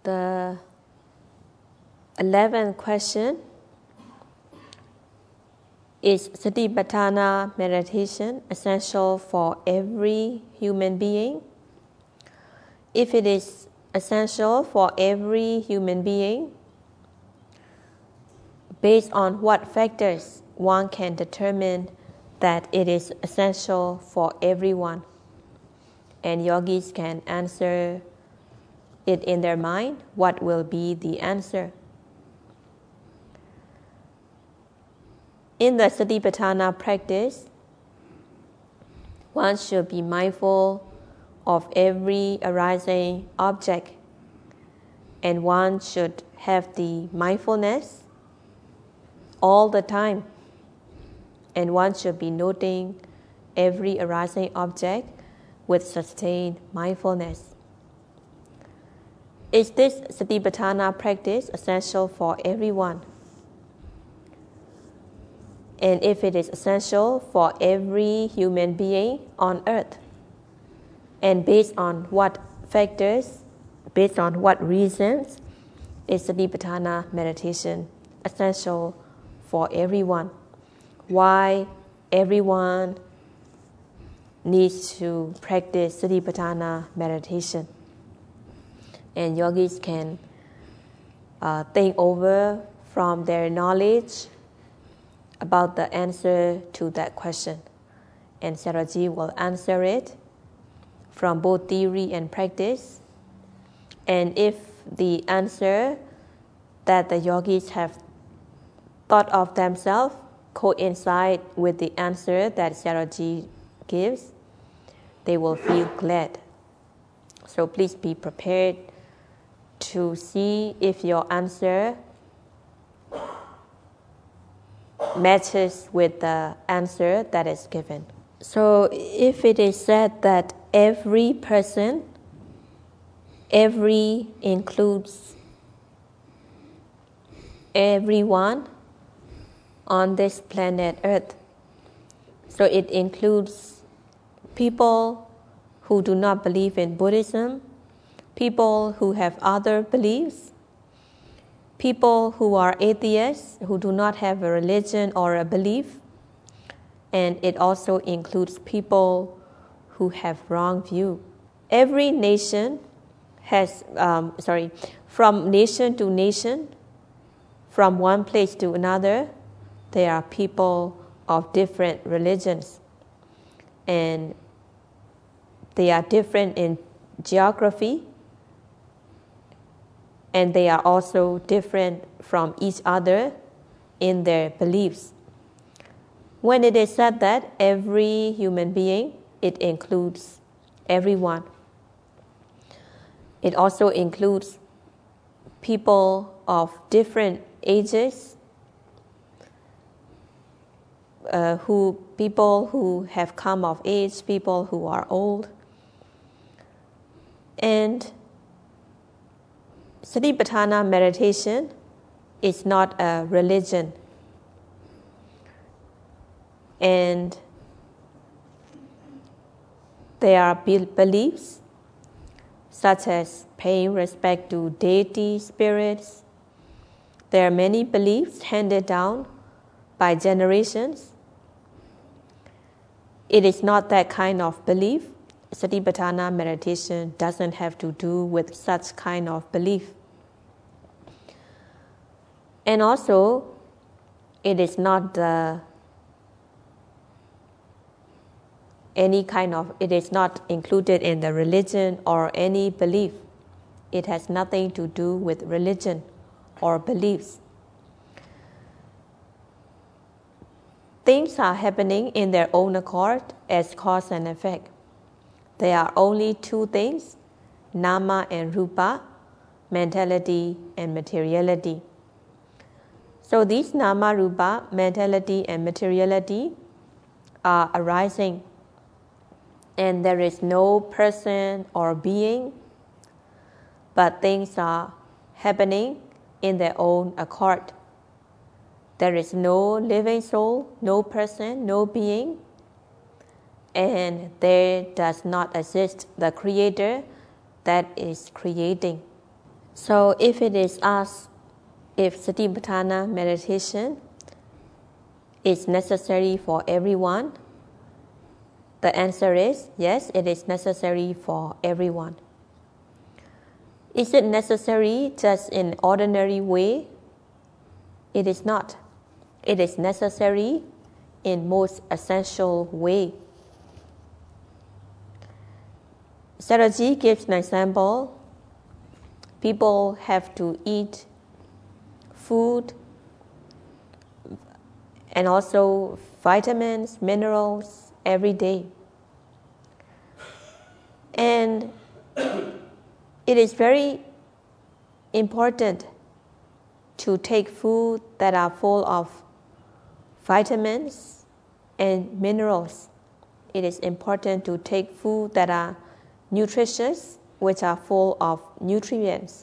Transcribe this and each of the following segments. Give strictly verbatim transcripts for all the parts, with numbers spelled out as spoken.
The eleventh question is Satipatthana meditation essential for every human being? If it is essential for every human being, based on what factors one can determine that it is essential for everyone? And yogis can answer it in their mind. What will be the answer? In the Satipatthana practice, one should be mindful of every arising object, and one should have the mindfulness all the time, and one should be noting every arising object with sustained mindfulness. Is this Satipatthana practice essential for everyone? And if it is essential for every human being on earth, and based on what factors, based on what reasons, is Satipatthana meditation essential for everyone? Why everyone needs to practice Satipatthana meditation? And yogis can uh, think over from their knowledge about the answer to that question. And Sayadaw will answer it from both theory and practice. And if the answer that the yogis have thought of themselves coincide with the answer that Sayadaw gives, they will feel glad. So please be prepared to see if your answer matches with the answer that is given. So if it is said that every person, every includes everyone on this planet Earth, so it includes people who do not believe in Buddhism, people who have other beliefs, people who are atheists, who do not have a religion or a belief, and it also includes people who have wrong view. Every nation has, um, sorry, from nation to nation, from one place to another, there are people of different religions, and they are different in geography, and they are also different from each other in their beliefs. When it is said that every human being, it includes everyone. It also includes people of different ages, uh, who people who have come of age, people who are old. And Satipatthana meditation is not a religion, and there are beliefs such as paying respect to deity spirits. There are many beliefs handed down by generations. It is not that kind of belief. Satipatthana meditation doesn't have to do with such kind of belief. And also, it is not the any kind of, it is not included in the religion or any belief. It has nothing to do with religion or beliefs. Things are happening in their own accord as cause and effect. There are only two things, nama and rupa, mentality and materiality. So these nama, rupa, mentality and materiality are arising, and there is no person or being, but things are happening in their own accord. There is no living soul, no person, no being, and there does not exist the creator that is creating. So if it is asked if Satipatthana meditation is necessary for everyone, the answer is yes, it is necessary for everyone. Is it necessary just in ordinary way? It is not. It is necessary in most essential way. Saraji gives an example. People have to eat food and also vitamins, minerals every day. And it is very important to take food that are full of vitamins and minerals. It is important to take food that are nutritious, which are full of nutrients.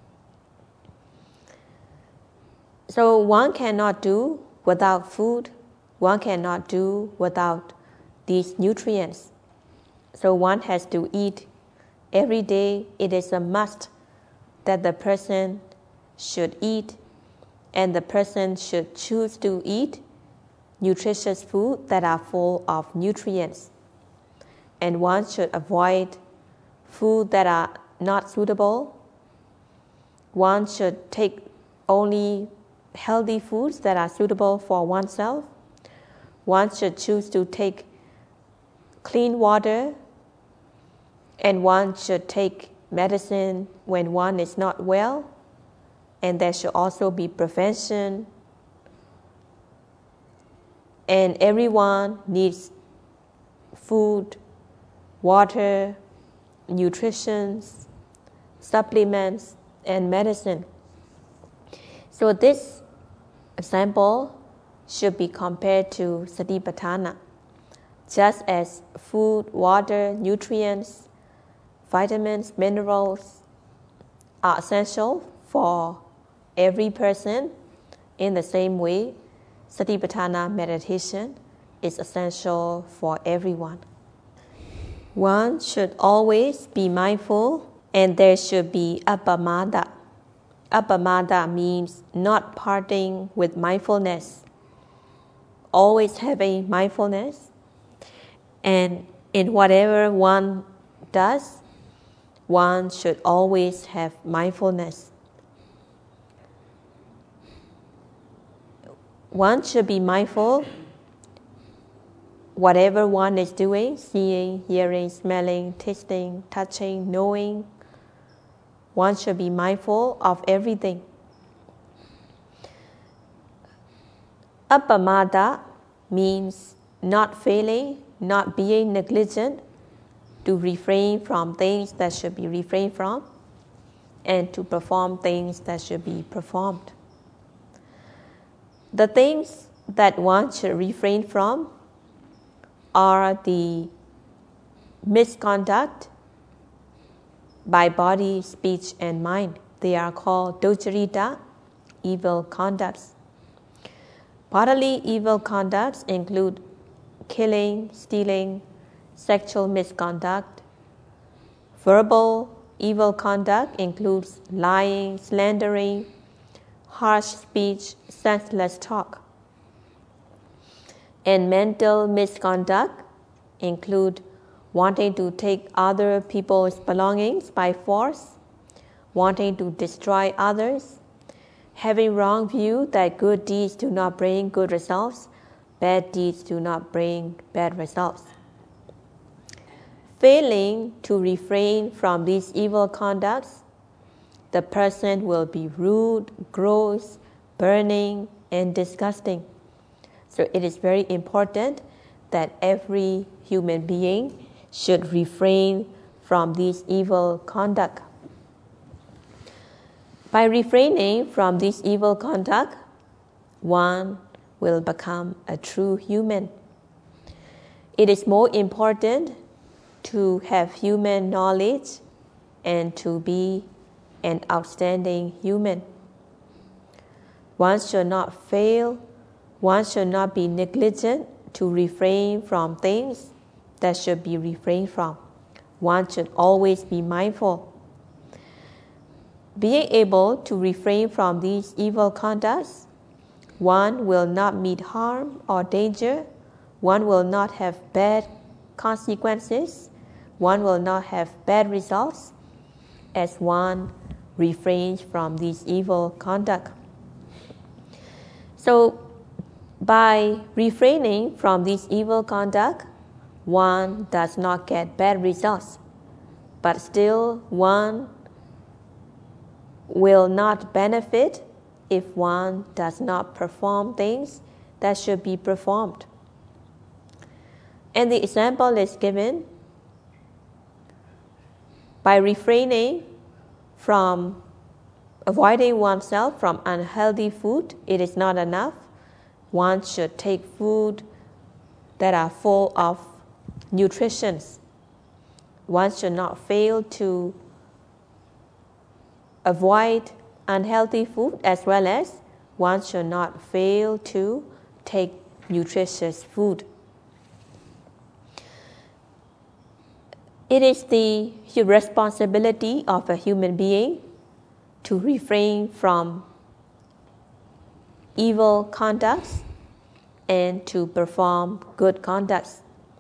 So one cannot do without food, one cannot do without these nutrients. So one has to eat every day. It is a must that the person should eat, and the person should choose to eat nutritious food that are full of nutrients. And one should avoid food that are not suitable. One should take only healthy foods that are suitable for oneself. One should choose to take clean water, and one should take medicine when one is not well, and there should also be prevention. And everyone needs food, water, nutrition, supplements, and medicine. So this example should be compared to Satipatthana. Just as food, water, nutrients, vitamins, minerals are essential for every person, in the same way, Satipatthana meditation is essential for everyone. One should always be mindful, and there should be appamada. Appamada means not parting with mindfulness, always having mindfulness, and in whatever one does, one should always have mindfulness. One should be mindful whatever one is doing, seeing, hearing, smelling, tasting, touching, knowing. One should be mindful of everything. Appamada means not failing, not being negligent, to refrain from things that should be refrained from, and to perform things that should be performed. The things that one should refrain from are the misconduct by body, speech, and mind. They are called duccarita, evil conducts. Bodily evil conducts include killing, stealing, sexual misconduct. Verbal evil conduct includes lying, slandering, harsh speech, senseless talk. And mental misconduct include wanting to take other people's belongings by force, wanting to destroy others, having wrong view that good deeds do not bring good results, bad deeds do not bring bad results. Failing to refrain from these evil conducts, the person will be rude, gross, burning, and disgusting. So it is very important that every human being should refrain from this evil conduct. By refraining from this evil conduct, one will become a true human. It is more important to have human knowledge and to be an outstanding human. One should not fail, one should not be negligent to refrain from things that should be refrained from. One should always be mindful. being able to refrain from these evil conducts, one will not meet harm or danger, one will not have bad consequences, one will not have bad results as one refrains from this evil conduct. So, by refraining from this evil conduct, one does not get bad results, but still one will not benefit if one does not perform things that should be performed. And the example is given: by refraining from avoiding oneself from unhealthy food, it is not enough. One should take food that are full of nutrition. One should not fail to avoid unhealthy food, as well as one should not fail to take nutritious food. It is the responsibility of a human being to refrain from evil conducts and to perform good conducts.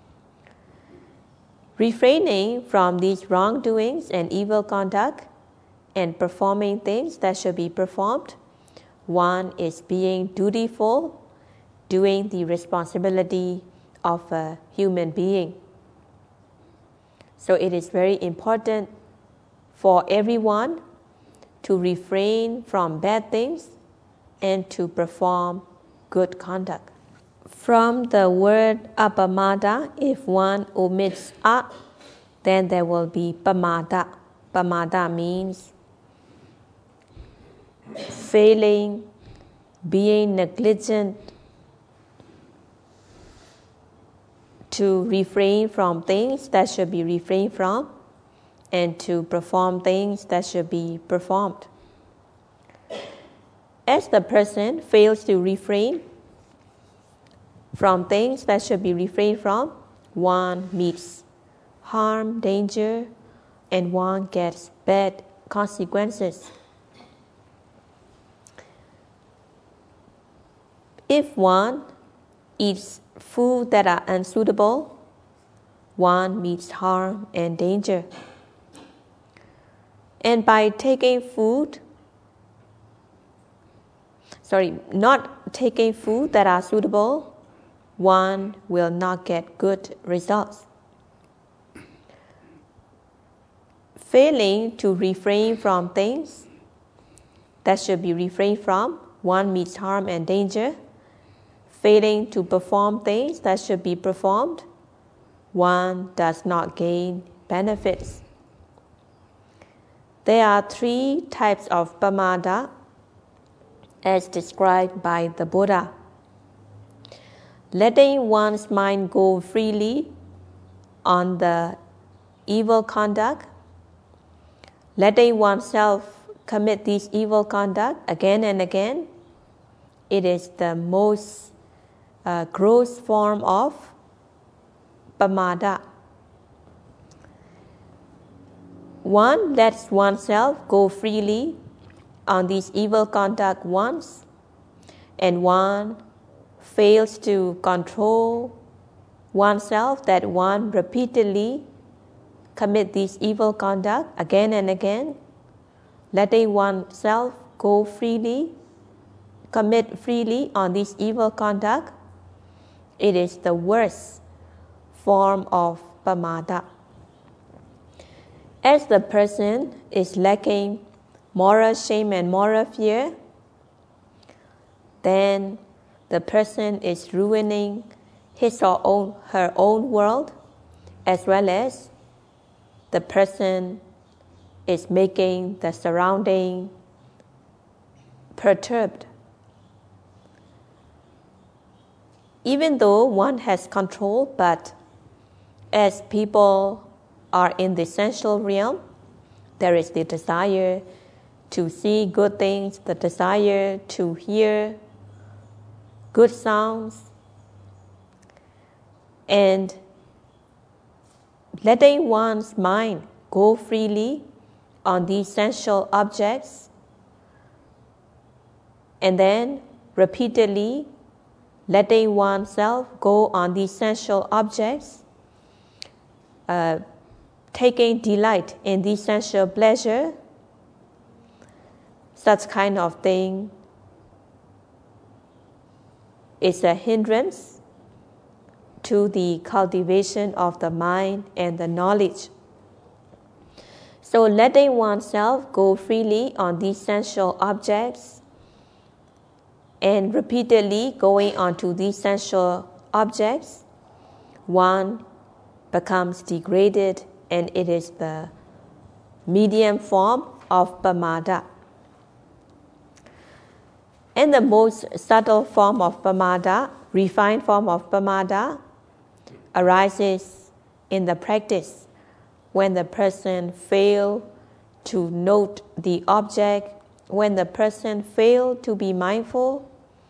Refraining from these wrongdoings and evil conduct and performing things that should be performed, one is being dutiful, doing the responsibility of a human being. So it is very important for everyone to refrain from bad things and to perform good conduct. From the word apamada, if one omits a, then there will be pamada. Pamada means failing, being negligent, to refrain from things that should be refrained from, and to perform things that should be performed. As the person fails to refrain from things that should be refrained from, one meets harm, danger, and one gets bad consequences. If one eats food that are unsuitable, one meets harm and danger. And by taking food, sorry, not taking food that are suitable, one will not get good results. Failing to refrain from things that should be refrained from, one meets harm and danger. Failing to perform things that should be performed, one does not gain benefits. There are three types of pamada as described by the Buddha. Letting one's mind go freely on the evil conduct, letting oneself commit this evil conduct again and again, it is the most uh, gross form of pamada. One lets oneself go freely on this evil conduct once, and one fails to control oneself, that one repeatedly commit this evil conduct again and again, letting oneself go freely, commit freely on this evil conduct, it is the worst form of pamada. As the person is lacking moral shame and moral fear, then the person is ruining his or own, her own world, as well as the person is making the surrounding perturbed. Even though one has control, but as people are in the sensual realm, there is the desire to see good things, the desire to hear good sounds, and letting one's mind go freely on these sensual objects, and then repeatedly letting oneself go on these sensual objects, uh, taking delight in these sensual pleasure, such kind of thing is a hindrance to the cultivation of the mind and the knowledge. So letting oneself go freely on these sensual objects and repeatedly going onto these sensual objects, one becomes degraded, and it is the medium form of pamada. And the most subtle form of pamada, refined form of pamada, arises in the practice when the person fails to note the object, when the person fails to be mindful,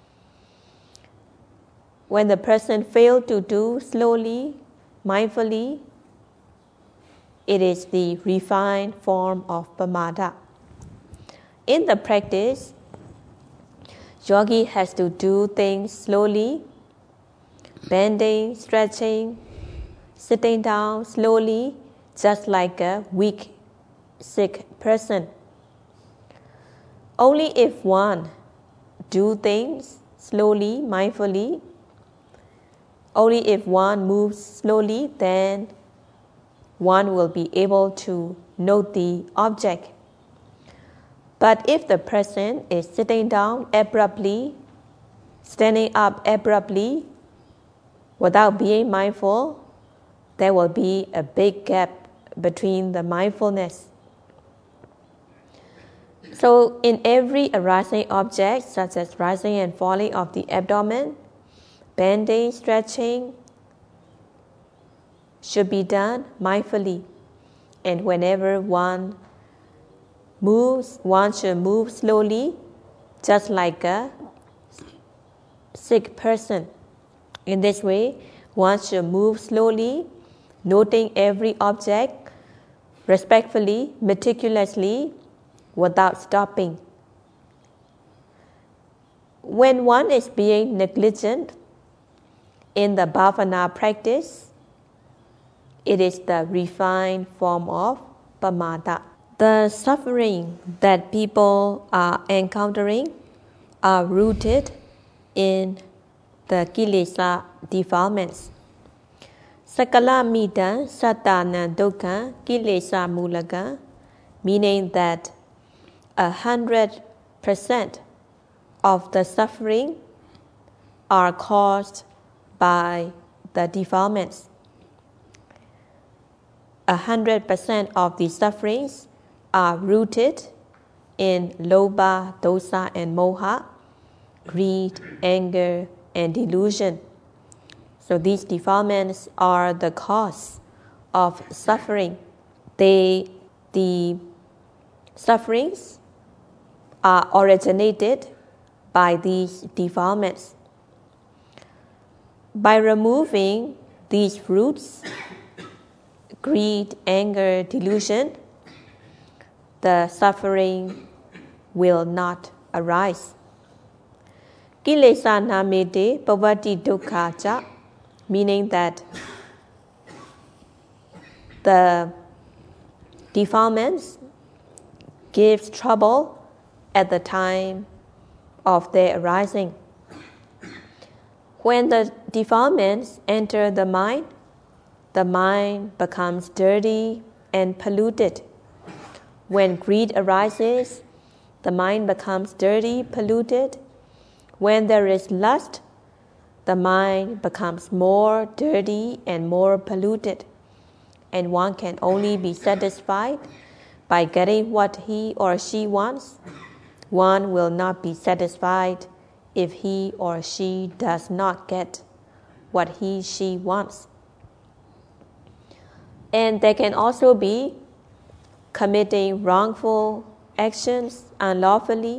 when the person fails to do slowly, mindfully. It is the refined form of pamada. In the practice, yogi has to do things slowly, bending, stretching, sitting down slowly, just like a weak, sick person. Only if one do things slowly, mindfully, only if one moves slowly, then one will be able to note the object. But if the person is sitting down abruptly, standing up abruptly, without being mindful, there will be a big gap between the mindfulness. So in every arising object, such as rising and falling of the abdomen, bending, stretching, should be done mindfully. And whenever one moves, one should move slowly, just like a sick person. In this way, one should move slowly, noting every object respectfully, meticulously, without stopping. When one is being negligent in the bhavana practice, it is the refined form of pamada. The suffering that people are encountering are rooted in the kilesa defilements. Sakala midan satana dukkha kilesa mulaka, meaning that a hundred percent of the suffering are caused by the defilements. A hundred percent of the sufferings are rooted in lobha, dosa, and moha, greed, anger, and delusion. So these defilements are the cause of suffering. They, the sufferings are originated by these defilements. By removing these roots, greed, anger, delusion, the suffering will not arise. Kilesa namete pavati dukkha cha, meaning that the defilements gives trouble at the time of their arising. When the defilements enter the mind, the mind becomes dirty and polluted. When greed arises, the mind becomes dirty, polluted. When there is lust, the mind becomes more dirty and more polluted. And one can only be satisfied by getting what he or she wants. One will not be satisfied if he or she does not get what he, she wants. And there can also be committing wrongful actions unlawfully.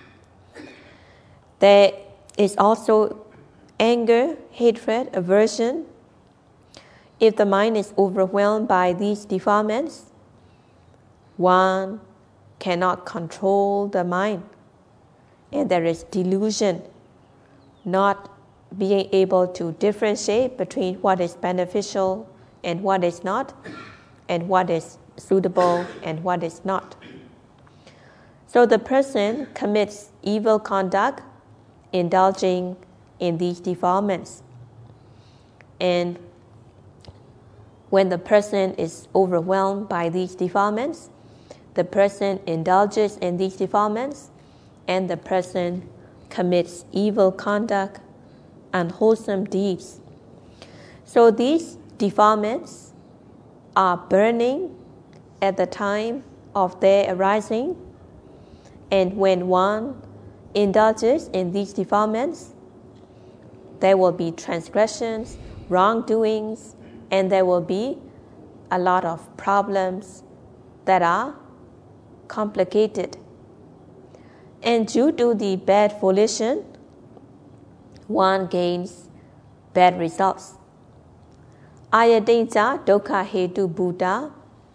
There is also anger, hatred, aversion. If the mind is overwhelmed by these defilements, one cannot control the mind, and there is delusion, not being able to differentiate between what is beneficial and what is not, and what is suitable and what is not. So the person commits evil conduct, indulging in these defilements. And when the person is overwhelmed by these defilements, the person indulges in these defilements, and the person commits evil conduct, unwholesome deeds. So these defilements are burning at the time of their arising, and when one indulges in these defilements, there will be transgressions, wrongdoings, and there will be a lot of problems that are complicated. And due to the bad volition, one gains bad results. Ayatinja dukkha hetu buddha.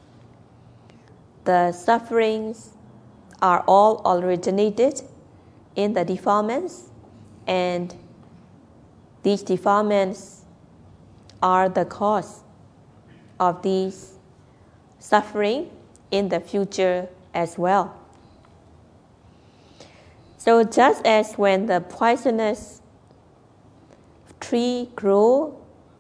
The sufferings are all originated in the defilements, and these defilements are the cause of these suffering in the future as well. So just as when the poisonous tree grows,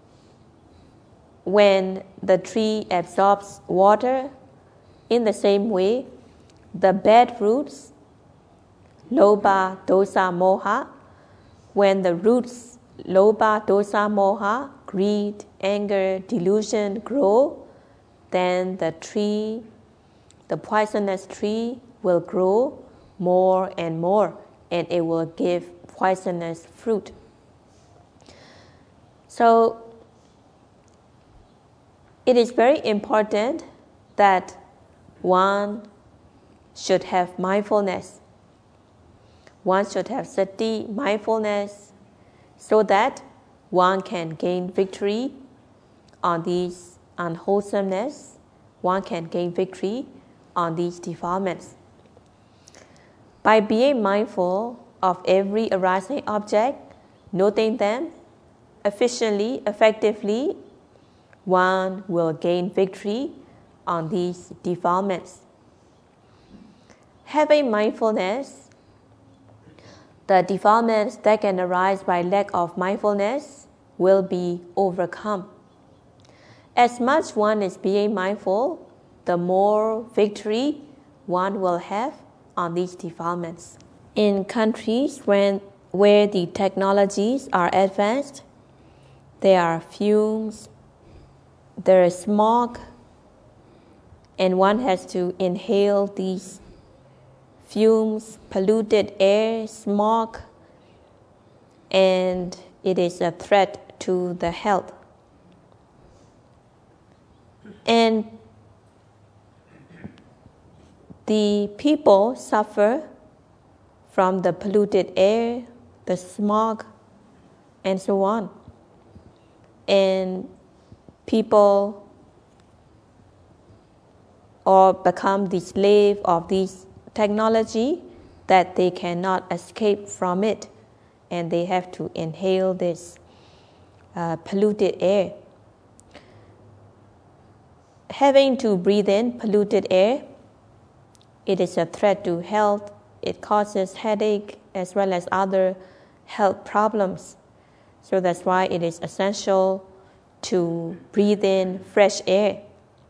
when the tree absorbs water, in the same way, the bad roots, lobha, dosa, moha, when the roots, lobha, dosa, moha, greed, anger, delusion grow, then the tree, the poisonous tree, will grow more and more, and it will give poisonous fruit. So it is very important that one should have mindfulness. One should have sati, mindfulness, so that one can gain victory on these unwholesomeness. One can gain victory on these defilements. By being mindful of every arising object, noting them efficiently, effectively, one will gain victory on these defilements. Having mindfulness, the defilements that can arise by lack of mindfulness will be overcome. As much one is being mindful, the more victory one will have on these defilements. In countries when, where the technologies are advanced, there are fumes, there is smog, and one has to inhale these fumes, polluted air, smog, and it is a threat to the health. And the people suffer from the polluted air, the smog, and so on. And people or become the slave of this technology that they cannot escape from it, and they have to inhale this uh, polluted air. Having to breathe in polluted air, it is a threat to health. It causes headache as well as other health problems. So that's why it is essential to breathe in fresh air.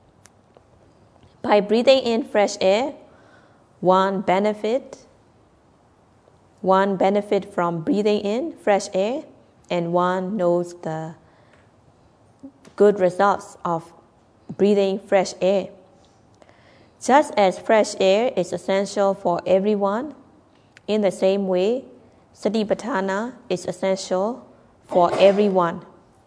By breathing in fresh air, one benefit, one benefit from breathing in fresh air, and one knows the good results of breathing fresh air. Just as fresh air is essential for everyone, in the same way, Satipatthana is essential for everyone.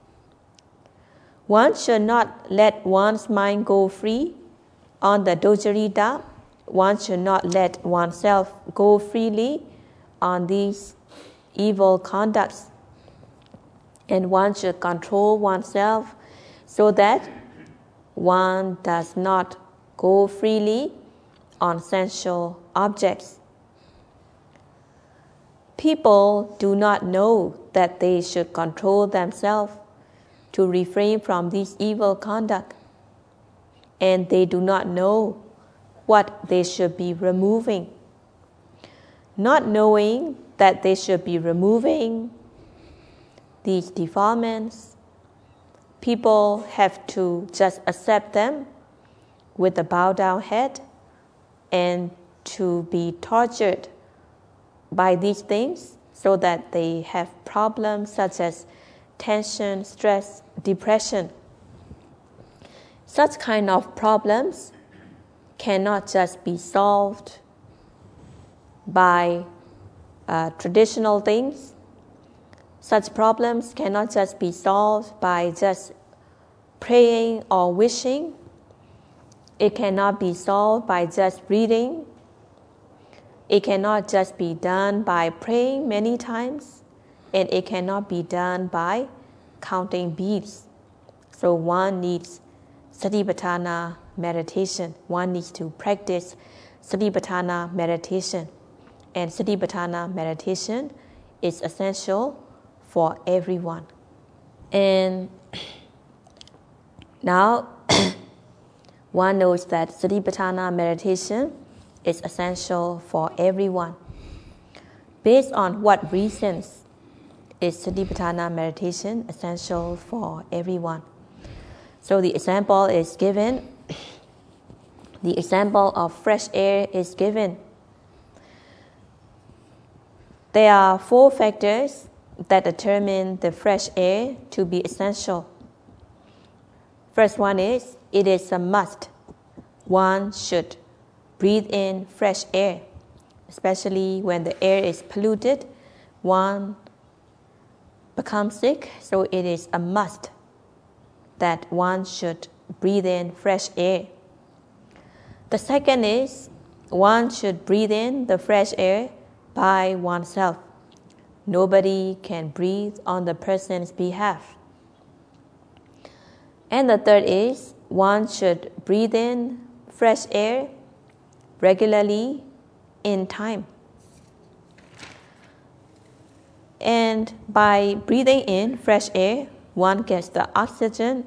One should not let one's mind go free on the dojjarita. One should not let oneself go freely on these evil conducts. And one should control oneself so that one does not go freely on sensual objects. People do not know that they should control themselves to refrain from this evil conduct, and they do not know what they should be removing. Not knowing that they should be removing these defilements, people have to just accept them with a bowed down head and to be tortured by these things so that they have problems such as tension, stress, depression. Such kind of problems cannot just be solved by uh, traditional things. Such problems cannot just be solved by just praying or wishing. It cannot be solved by just reading. It cannot just be done by praying many times, and it cannot be done by counting beads. So one needs Satipatthana meditation. One needs to practice Satipatthana meditation. And Satipatthana meditation is essential for everyone. And now one knows that Satipatthana meditation is essential for everyone. Based on what reasons is Satipatthana meditation essential for everyone? So the example is given. The example of fresh air is given. There are four factors that determine the fresh air to be essential. First one is, it is a must. One should breathe in fresh air, especially when the air is polluted. One becomes sick, so it is a must that one should breathe in fresh air. The second is, one should breathe in the fresh air by oneself. Nobody can breathe on the person's behalf. And the third is, one should breathe in fresh air regularly in time. And by breathing in fresh air, one gets the oxygen,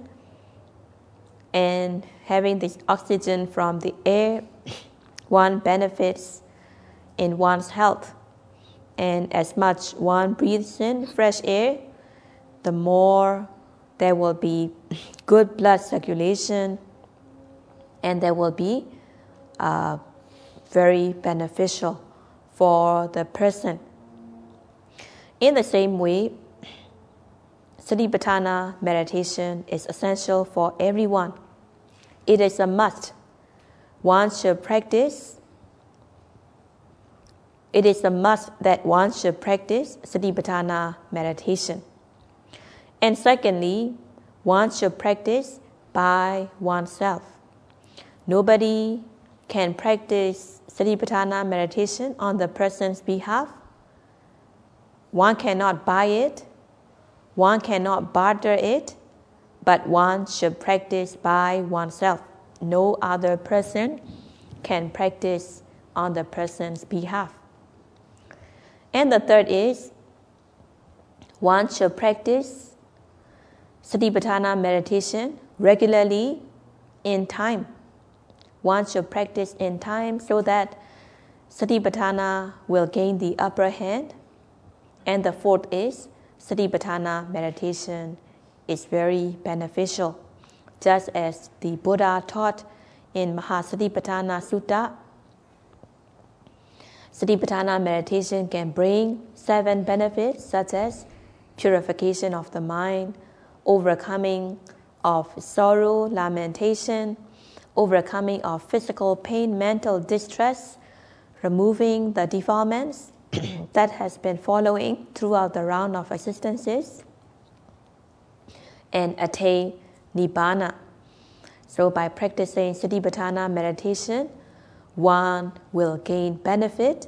and having this oxygen from the air, one benefits in one's health. And as much one breathes in fresh air, the more there will be good blood circulation, and there will be uh, very beneficial for the person. In the same way, Satipatthana meditation is essential for everyone. It is a must. One should practice. It is a must that one should practice Satipatthana meditation. And secondly, one should practice by oneself. Nobody can practice Satipatthana meditation on the person's behalf. One cannot buy it. One cannot barter it. But one should practice by oneself. No other person can practice on the person's behalf. And the third is, one should practice Satipatthana meditation regularly in time. One should practice in time so that Satipatthana will gain the upper hand. And the fourth is, Satipatthana meditation is very beneficial. Just as the Buddha taught in Mahasatipatthana Sutta, Satipatthana meditation can bring seven benefits such as purification of the mind, overcoming of sorrow, lamentation, overcoming of physical pain, mental distress, removing the defilements that has been following throughout the round of existences, and attain Nibbana. So by practicing Satipatthana meditation, one will gain benefit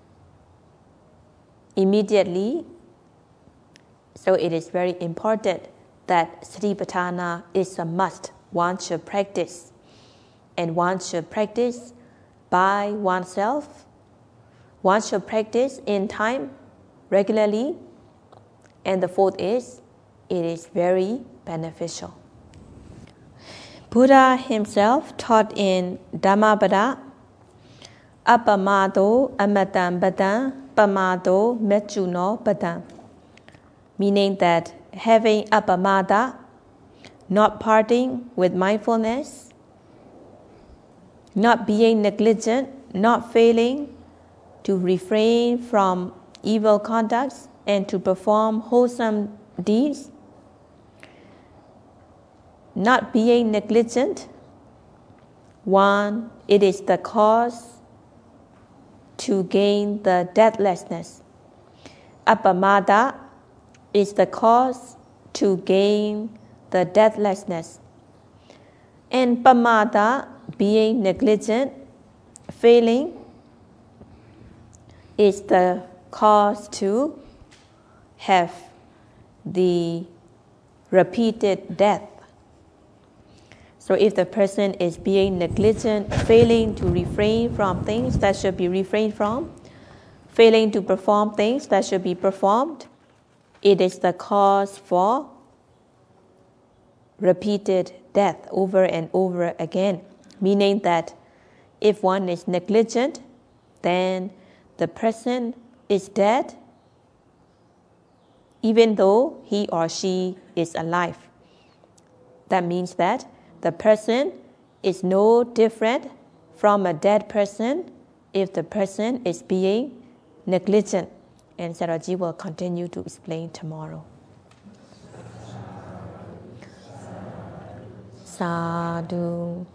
immediately. So it is very important that Satipatthana is a must. One should practice. And one should practice by oneself. One should practice in time, regularly. And the fourth is, it is very beneficial. Buddha himself taught in Dhammapada, Appamado amatam badam, pamado mechuno badam, meaning that having appamada, not parting with mindfulness, not being negligent, not failing to refrain from evil conducts and to perform wholesome deeds, not being negligent, one, it is the cause to gain the deathlessness. Appamada is the cause to gain the deathlessness. And pamada, being negligent, failing, is the cause to have the repeated death. So if the person is being negligent, failing to refrain from things that should be refrained from, failing to perform things that should be performed, it is the cause for repeated death over and over again. Meaning that if one is negligent, then the person is dead, even though he or she is alive. That means that the person is no different from a dead person if the person is being negligent. And Sayadaw will continue to explain tomorrow. Sadhu.